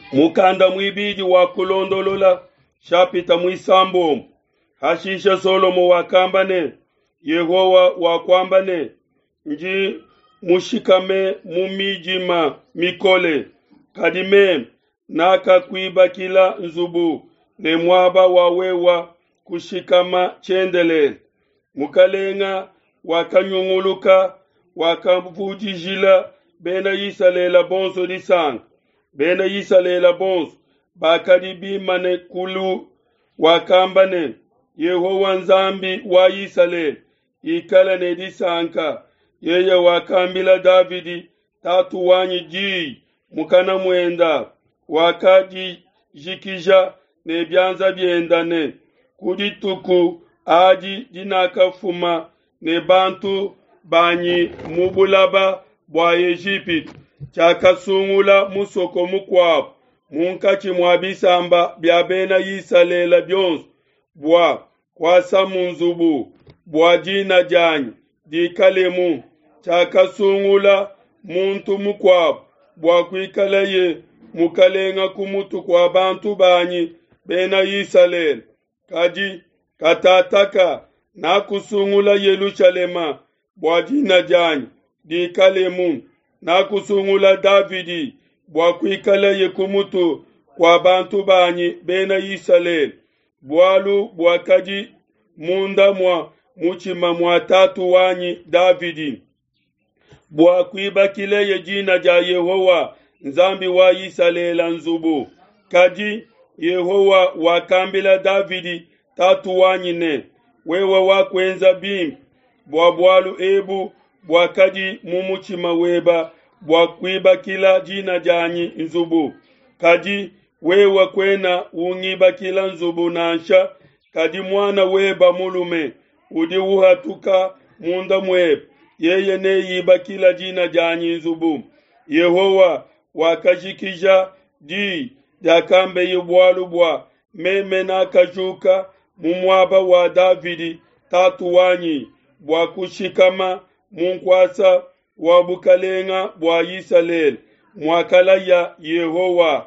mukanda mwibidi wa kulondolola shapita mwisambo hashisha Solomo wakambane Yehowa wakwambane nji mushikame mumijima mikole kadime naka kwiba kila nzubu ne mwaba wawewa kushikama chendele mukalenga wakanyunguluka wakavujijila bena yisalela bonso disang bena yisalela bonso bakadibi mane kulu wakambane Yehowa nzambi wa Yisale ikala ne disanka yeye wakambila Davidi tatu wanyi ji mukana mwenda wakadi jikija ne byanza byendane kudituku aji dinakafuma ne bantu banyi mubulaba bwa Egypt chakasungula musoko mukwabo munkachi mwabisamba byabena Yisalela byonso bwa kwasa munzubu bwa jina janyi dikalemu chakasungula muntu mukwabo bwa kwikala ye mukalenga kumutu kwa bantu banyi bena Yisalela kaji katataka na kusungula Yerusalema bwa jina janyi dikalemu na kusungula Davidi bwa kwikala ye kumutu kwa bantu banyi bena Yisalela bwalu bwakaji munda mwa muchima mwa tatu wanyi Davidi bwa kwibakile ye jina ja Yehowa nzambi wa Yisalela nzubu kaji Yehowa wakambila Davidi tatu wanyi ne wewe wakwenza bim bwa bwalu ebu bwakaji mumuchima weba bwa kwibakila jina janyi nzubu kaji wewe kwena ungiba kila nzubu nansha kadi mwana weba mulume udi uhatuka munda mweba yeye ne yiba kila jina janyi nzubu Yehowa wakajikija di dakambe yibwalu bwa meme na kajuka mumwaba wa Davidi tatu wanyi bwa kushikama munkwasa wa bukalenga bwa Yisalela mwakala ya Yehowa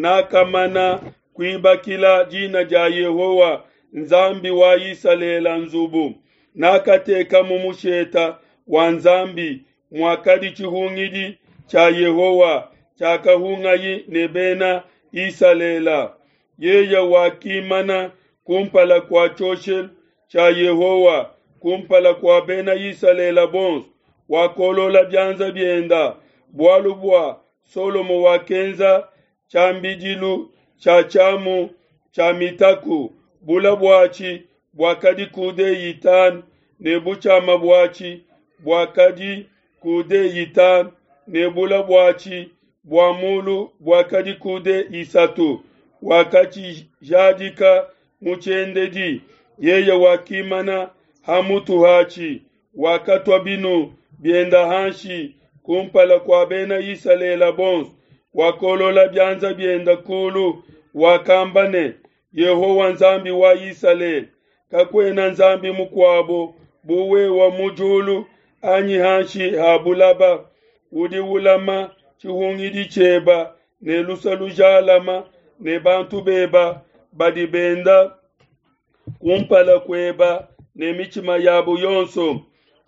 nakamana kwibakila jina ja Yehowa nzambi wa Yisalela nzubu nakateka mumusheta wa nzambi mwakadi chihungidi cha Yehowa chakahungayi nebena Yisalela yeye wakimana kumpala kwa choshel cha Yehowa kumpala kwa bena Yisalela bons wakolola byanza byenda bwalu bwa Solomo wakenza chambijilu cha chamu cha mitaku bula bwachi bwakadi kude yitan nebuchama bwachi bwakadi kude yitan nebula bwachi bwamulu bwakadi kude isatu wakachi jadika muchendedi yeye wakimana hamutu hachi wakatwa binu bienda hanshi kumpala kwa bena Yisalela bons wakolola byanza byenda kulu wakambane Yehowa nzambi wa Yisalela kakwena nzambi mukwabo buwe wa mujulu anyi hanshi habulaba udi ulama chihungidi cheba ne lusalujalama ne bantu beba badibenda kumpala kweba ne michima yabo yonso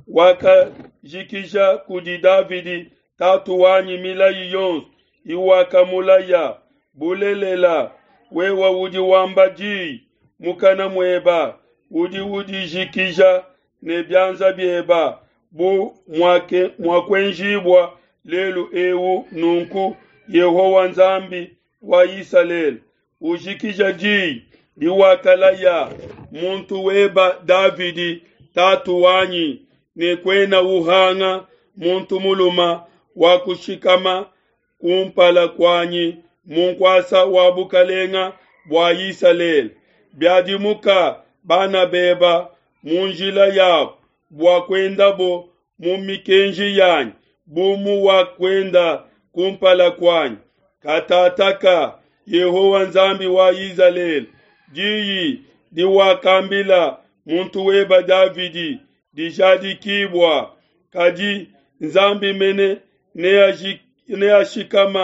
wakajikisha kudi Davidi tatu wanyi milayi yonso iwakamulaya bulelela wewa udi wambaji mukana mweba udi jikisha ne byanza byeba bu mwakwenjibwa lelu ewu nunku Yehowa nzambi wa Yisalela ujikisha ji diwakalaya muntu weba Davidi tatu wanyi ne kwena uhanga muntu muluma wakushikama kumpala kwanyi munkwasa wabukalenga bwa Yisalela byadimuka bana beba munjila yabo bwa kwenda bo mumikenji yanyi bumu wakwenda kumpala kwanyi katataka Yehowa nzambi wa Yisalela jiyi diwakambila muntu weba Davidi dijadikibwa kaji nzambi mene ne ashikama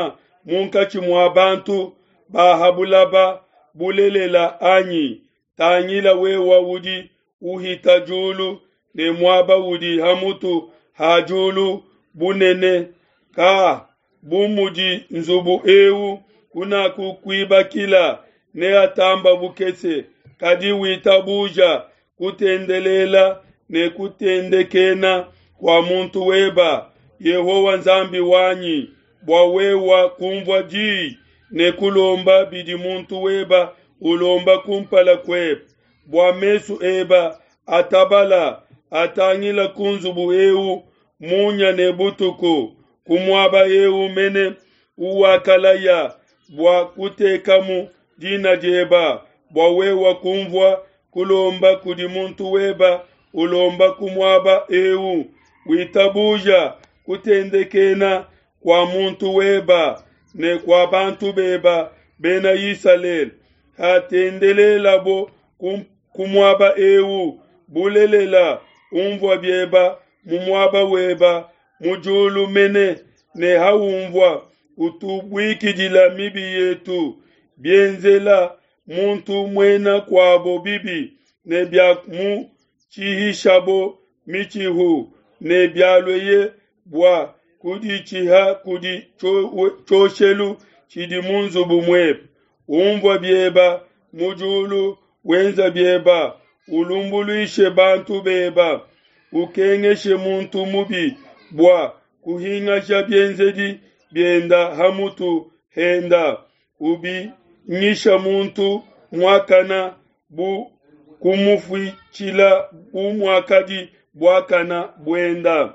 munkachi mwa bantu bahabulaba bulelela anyi tanyila wewa wudi uhita julu ne mwaba wudi hamutu hajulu bunene ka bumuji nzubu ewu kuna kukwiba kila ne atamba bukese kadi wita buja kutendelela ne kutendekena kwa muntu weba Yehowa nzambi wanyi bwa wewa kumvwa ji ne kulomba bidi muntu weba ulomba kumpala kweb bwa mesu eba atabala atangila kunzubu ewu munya ne butuku kumwaba ewu mene uwakalaya bwa kutekamu dina jeba bwa wewa kumvwa kulomba kudi muntu weba ulomba kumwaba ewu witabuja kutendekena kwa muntu weba ne kwa bantu beba bena Israel hatendelela bo kumwaba ewu bulelela umvwa byeba mumwaba weba mujulu mene ne haumvwa utubwikijila mibi yetu bienzela muntu mwena kwabo bibi ne bya mu chihishabo michihu ne byalweye bwa kudi chiha kudi choshelu chidi munzu bumweb umvwa byeba mujulu wenza byeba ulumbuluishe bantu beba ukengeshe muntu mubi bwa kuhingasha byenzedi byenda hamutu henda ubi nyisha muntu mwakana bu kumufwichila umwakadi bwakana bwenda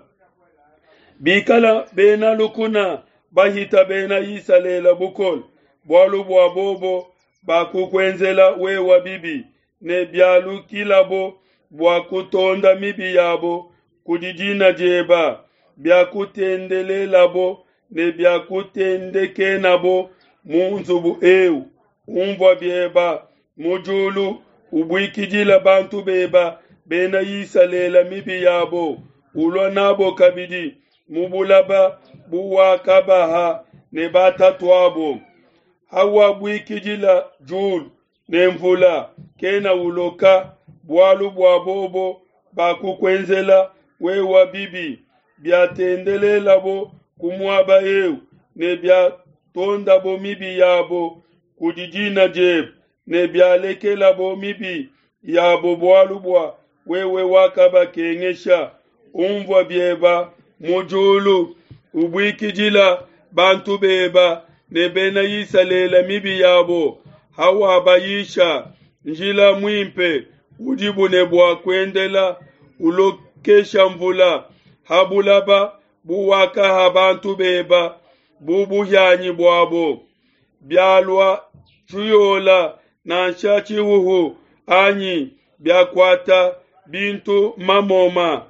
bikala bena lukuna bahita bena Isalela bukol bwalu bwa bobo bakukwenzela wewa bibi ne byalu kilabo bwa kutonda mibi yabo kudidina jeba byakutendelelabo ne byakutendekenabo munzubu ewu umvwa byeba mujulu ubwikijila bantu beba bena Isalela mibi yabo ulwa nabo kabidi mubulaba buwakabaha ne batatwabo hawa bwikijila julu ne mvula kena uloka bwalu bwa bobo bakukwenzela wewa bibi byatendelela bo kumwaba ewu ne byatonda bo mibi yabo kudijina jeb ne byalekela bo mibi yabo bwalu bwa wewe wakaba kengesha umvwa byeba mujulu ubwikijila bantu beba ne bena Isalela mibi yabo hawa bayisha njila mwimpe ujibu ne bwa kwendela ulokesha mvula habulaba buwaka habantu beba bubuhyanyi bwabo byalwa chuyola na nshachi uhu anyi byakwata bintu mamoma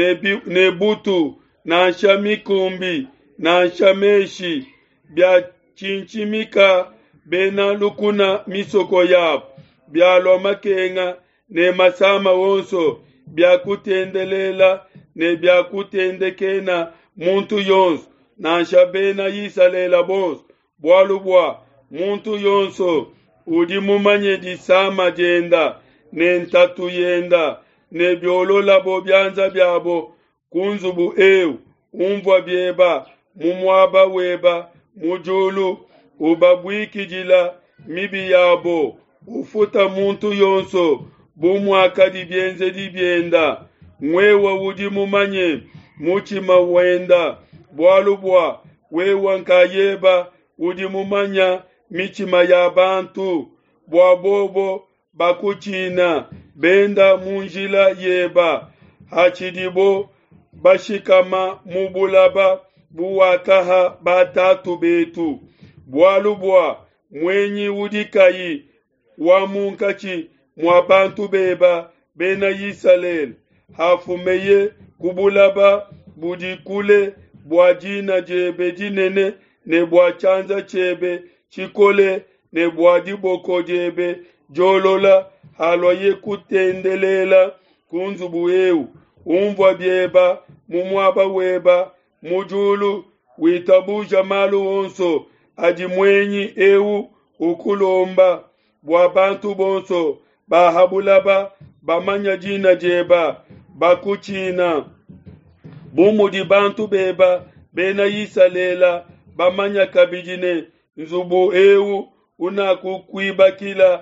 ne butu na nsamikumbi na nshameshi bya chinchimika bena lukuna misoko yabo byalwa makenga ne masama wonso byakutendelela ne byakutendekena muntu yonso na nshabena Isalela bonso bwalu bwa muntu yonso udi mumanye disama jenda ne ntatu yenda ne byolola bo byanza byabo kunzubu ewu umvwa byeba mumwaba weba mujulu ubabwikijila mibi yabo ufuta muntu yonso bumwakadi byenze dibyenda mwewa udi mumanye muchima wenda bwalu bwa wewa nkayeba udi mumanya michima ya bantu bwa bobo bakuchina benda munjila yeba hachidibo bashikama mubulaba buwakaha batatu betu bwalu bwa mwenyi udikayi wa munkachi mwa bantu beba bena Israel hafumeye kubulaba budikule bwa jina jebe jinene ne bwa chanza chebe chikole ne bwa diboko jebe jolola haloye kutendelela kunzubu ewu umvwa byeba mumwaba weba mujulu witabuja malu onso ajimwenyi ewu ukulomba bwa bantu bonso bahabulaba bamanya jina jeba bakuchina bumudi bantu beba bena yisalela bamanya kabijine nzubu ewu unakukwiba kila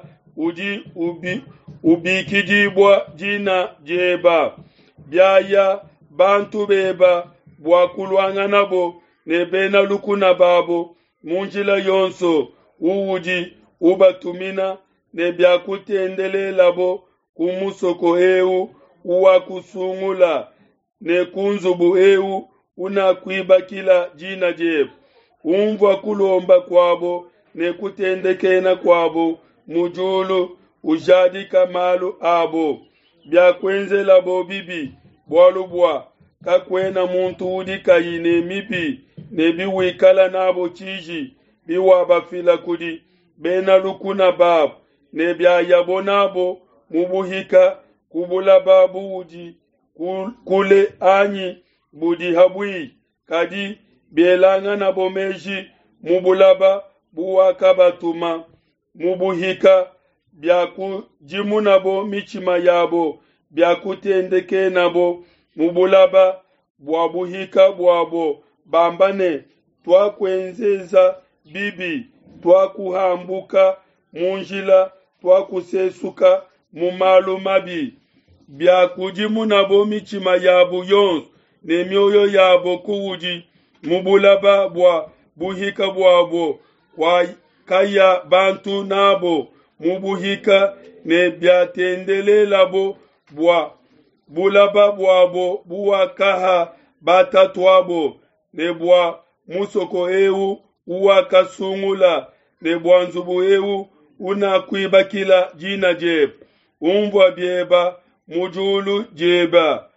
ubikijibwa jina jeba byaya bantu beba bwakulwanga nabo nebena lukuna babo munjila yonso uwuji ubatumina nebyakutendelelabo kumusoko ewu uwakusungula nekunzubu ewu unakwiba kila jina jeba umva kulomba kwabo nekutendekena kwabo mujulu ujadika malu abo byakwenzela bo bibi bwalubwa kakwena muntu udikayi nemibi nebiwikala nabo chiji biwabafila kudi bena lukuna babu nebyayabo nabo mubuhika kubula babu udi kule anyi budi habwi kadi bielanga nabo meji mubulaba buwakabatuma mubuhika byakujimu nabo michima yabo byakutendeke nabo mubulaba bwabuhika bwabo bambane twakwenzeza bibi twakuhambuka munjila twakusesuka mumalu mabi byakujimu nabo michima yabo yonso nemyoyo yabo kuwuji mubulaba bwa buhika bwabo kwa kaya bantu nabo mubuhika ne byatendelelabo bwa bulaba bwabo buwakaha batatwabo ne bwa musoko ewu uwakasungula ne bwa nzubu ewu unakwiba kila jina jeba umva byeba mujulu jeba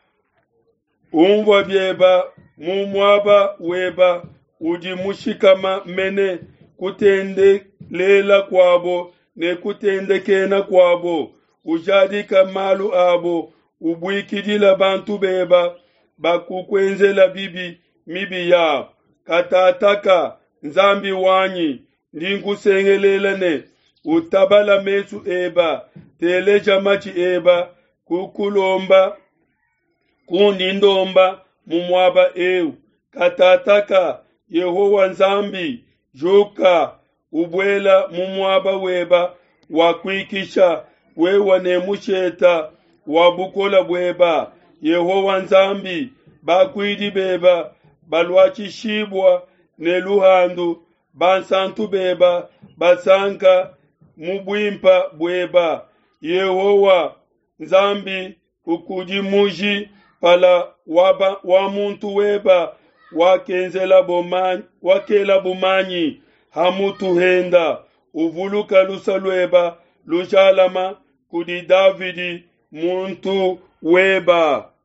umva byeba mumwaba weba uji mushikama mene kutendelela kwabo ne kutendekena kwabo ujadika malu abo ubwikidila bantu beba bakukwenzela bibi mibi yabo katataka nzambi wanyi ndinkusengelelane utabala mesu eba teleja machi eba kukulomba kundindomba mumwaba ewu katataka Yehowa nzambi joka ubwela mumwaba weba wakwikisha wewa nemusheta wabukola bweba Yehowa nzambi bakwidi beba balwachishibwa neluhandu bansantu beba basanka mubwimpa bweba Yehowa nzambi ukujimuji pala wa muntu weba wakela bumanyi hamutu henda uvuluka lusalweba lujalama kudi Davidi muntu weba